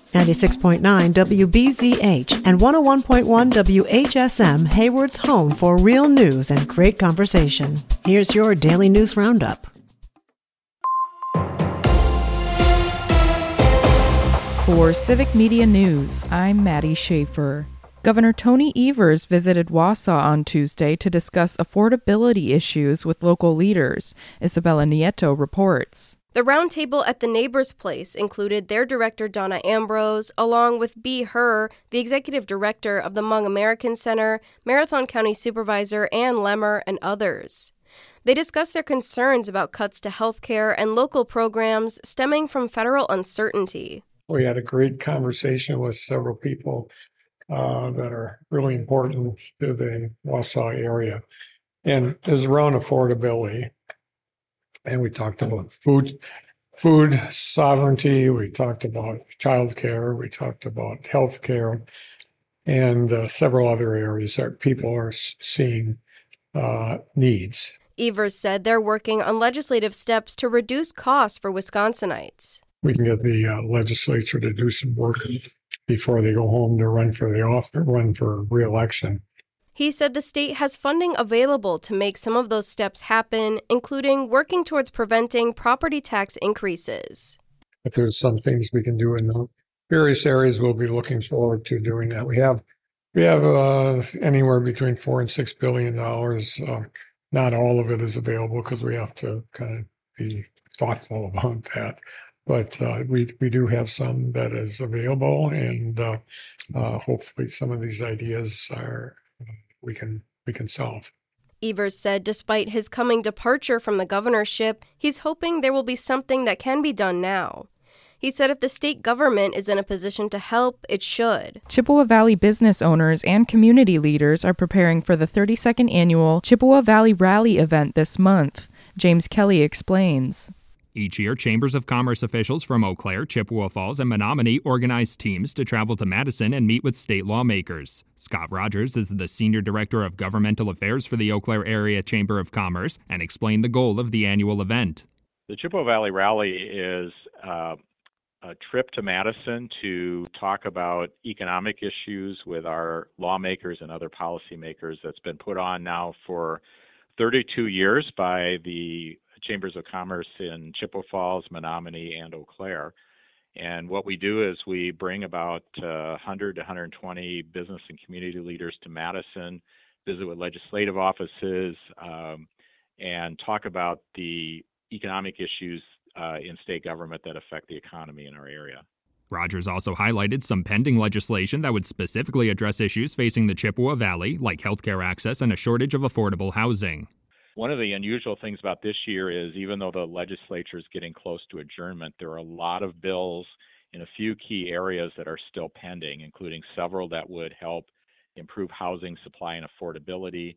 96.9 WBZH and 101.1 WHSM, Hayward's home for real news and great conversation. Here's your daily news roundup. For Civic Media News, I'm Maddie Schaefer. Governor Tony Evers visited Wausau on Tuesday to discuss affordability issues with local leaders. Isabella Nieto reports. The roundtable at the Neighbors Place included their director, Donna Ambrose, along with Bea Herr, the executive director of the Hmong American Center, Marathon County Supervisor Ann Lemmer, and others. They discussed their concerns about cuts to health care and local programs stemming from federal uncertainty. We had a great conversation with several people that are really important to the Wausau area. And it was around affordability. And we talked about food sovereignty, we talked about childcare, we talked about health care, and several other areas that people are seeing needs. Evers said they're working on legislative steps to reduce costs for Wisconsinites. We can get the legislature to do some work before they go home to run for re-election. He said the state has funding available to make some of those steps happen, including working towards preventing property tax increases. If there's some things we can do in the various areas, we'll be looking forward to doing that. We have anywhere between $4 and $6 billion. Not all of it is available because we have to kind of be thoughtful about that. But we do have some that is available, and hopefully some of these ideas we can solve. Evers said despite his coming departure from the governorship, he's hoping there will be something that can be done now. He said if the state government is in a position to help, it should. Chippewa Valley business owners and community leaders are preparing for the 32nd annual Chippewa Valley Rally event this month. James Kelly explains. Each year, Chambers of Commerce officials from Eau Claire, Chippewa Falls, and Menominee organize teams to travel to Madison and meet with state lawmakers. Scott Rogers is the Senior Director of Governmental Affairs for the Eau Claire Area Chamber of Commerce and explained the goal of the annual event. The Chippewa Valley Rally is a trip to Madison to talk about economic issues with our lawmakers and other policymakers that's been put on now for 32 years by the Chambers of Commerce in Chippewa Falls, Menominee, and Eau Claire. And what we do is we bring about 100 to 120 business and community leaders to Madison, visit with legislative offices, and talk about the economic issues in state government that affect the economy in our area. Rogers also highlighted some pending legislation that would specifically address issues facing the Chippewa Valley, like healthcare access and a shortage of affordable housing. One of the unusual things about this year is even though the legislature is getting close to adjournment, there are a lot of bills in a few key areas that are still pending, including several that would help improve housing supply and affordability,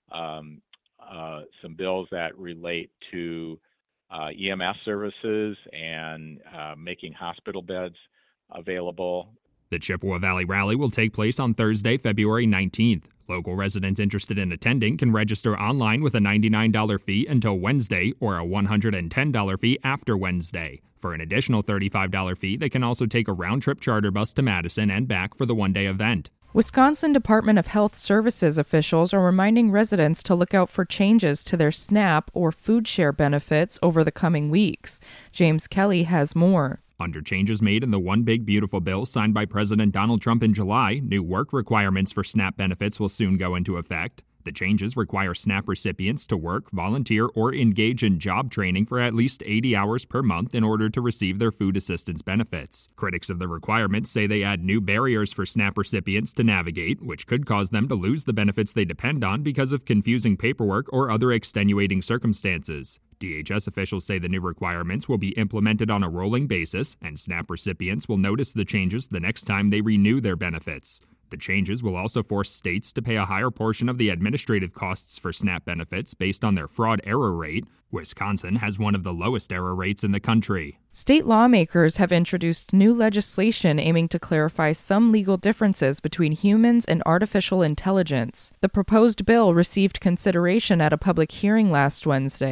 some bills that relate to EMS services and making hospital beds available. The Chippewa Valley Rally will take place on Thursday, February 19th. Local residents interested in attending can register online with a $99 fee until Wednesday or a $110 fee after Wednesday. For an additional $35 fee, they can also take a round-trip charter bus to Madison and back for the one-day event. Wisconsin Department of Health Services officials are reminding residents to look out for changes to their SNAP or food share benefits over the coming weeks. James Kelly has more. Under changes made in the One Big Beautiful Bill signed by President Donald Trump in July, new work requirements for SNAP benefits will soon go into effect. The changes require SNAP recipients to work, volunteer, or engage in job training for at least 80 hours per month in order to receive their food assistance benefits. Critics of the requirements say they add new barriers for SNAP recipients to navigate, which could cause them to lose the benefits they depend on because of confusing paperwork or other extenuating circumstances. DHS officials say the new requirements will be implemented on a rolling basis, and SNAP recipients will notice the changes the next time they renew their benefits. The changes will also force states to pay a higher portion of the administrative costs for SNAP benefits based on their fraud error rate. Wisconsin has one of the lowest error rates in the country. State lawmakers have introduced new legislation aiming to clarify some legal differences between humans and artificial intelligence. The proposed bill received consideration at a public hearing last Wednesday.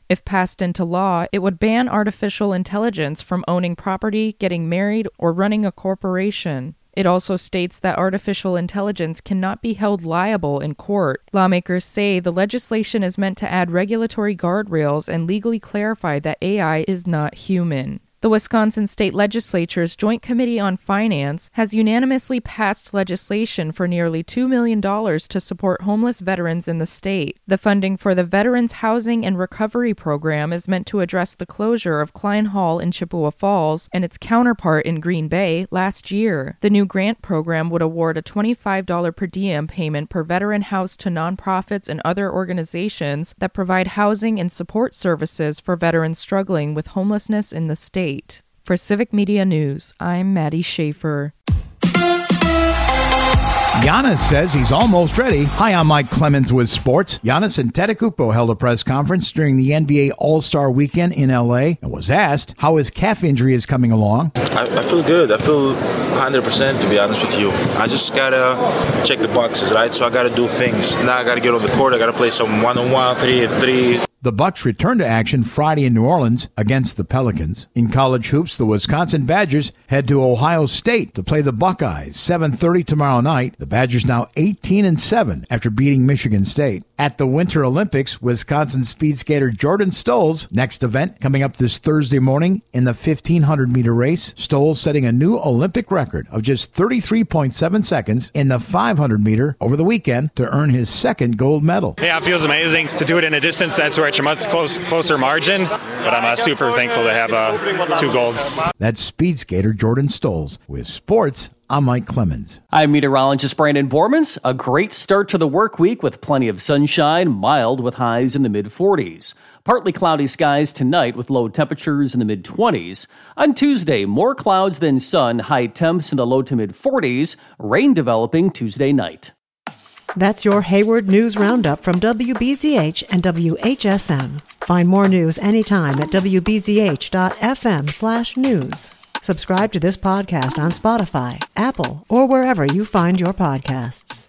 If passed into law, it would ban artificial intelligence from owning property, getting married, or running a corporation. It also states that artificial intelligence cannot be held liable in court. Lawmakers say the legislation is meant to add regulatory guardrails and legally clarify that AI is not human. The Wisconsin State Legislature's Joint Committee on Finance has unanimously passed legislation for nearly $2 million to support homeless veterans in the state. The funding for the Veterans Housing and Recovery Program is meant to address the closure of Klein Hall in Chippewa Falls and its counterpart in Green Bay last year. The new grant program would award a $25 per diem payment per veteran house to nonprofits and other organizations that provide housing and support services for veterans struggling with homelessness in the state. For Civic Media News, I'm Maddie Schaefer. Giannis says he's almost ready. Hi, I'm Mike Clemens with sports. Giannis Antetokounmpo held a press conference during the NBA All-Star Weekend in L.A. and was asked how his calf injury is coming along. I feel good. I feel 100%, to be honest with you. I just got to check the boxes, right? So I got to do things. Now I got to get on the court. I got to play some one-on-one, 3-and-3. The Bucks return to action Friday in New Orleans against the Pelicans. In college hoops, the Wisconsin Badgers head to Ohio State to play the Buckeyes. 7:30 tomorrow night. The Badgers now 18-7 after beating Michigan State. At the Winter Olympics, Wisconsin speed skater Jordan Stolz' next event coming up this Thursday morning in the 1,500-meter race. Stolz setting a new Olympic record of just 33.7 seconds in the 500-meter over the weekend to earn his second gold medal. Yeah, it feels amazing to do it in a distance that's where it's a much closer margin, but I'm super thankful to have 2 golds. That's speed skater Jordan Stolz. With sports, I'm Mike Clemens. I'm meteorologist Brandon Bormans. A great start to the work week with plenty of sunshine, mild with highs in the mid-40s. Partly cloudy skies tonight with low temperatures in the mid-20s. On Tuesday, more clouds than sun, high temps in the low to mid-40s, rain developing Tuesday night. That's your Hayward News Roundup from WBZH and WHSM. Find more news anytime at wbzh.fm/news. Subscribe to this podcast on Spotify, Apple, or wherever you find your podcasts.